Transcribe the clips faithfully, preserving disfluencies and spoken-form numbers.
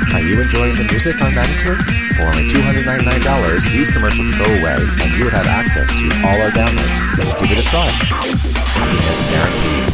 Are you enjoying the music on Magnitude? For only two hundred ninety-nine dollars, these commercials would go away, and you would have access to all our downloads. Give it a try. Happiness guaranteed.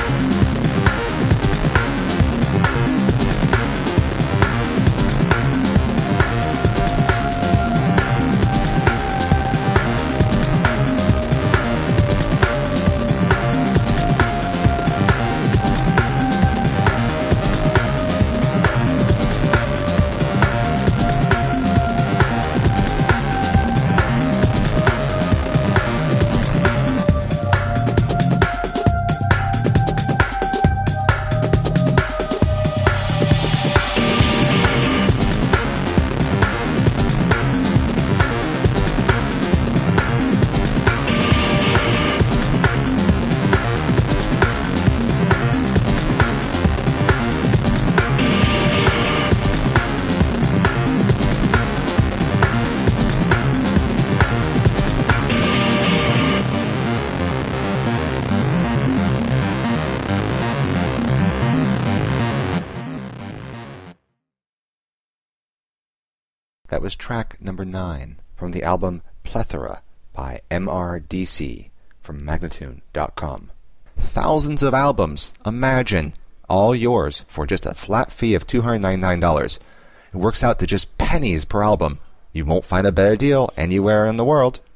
That was track number nine from the album Plethora by M R D C from Magnatune dot com. Thousands of albums, imagine, all yours for just a flat fee of two hundred ninety-nine dollars. It works out to just pennies per album. You won't find a better deal anywhere in the world.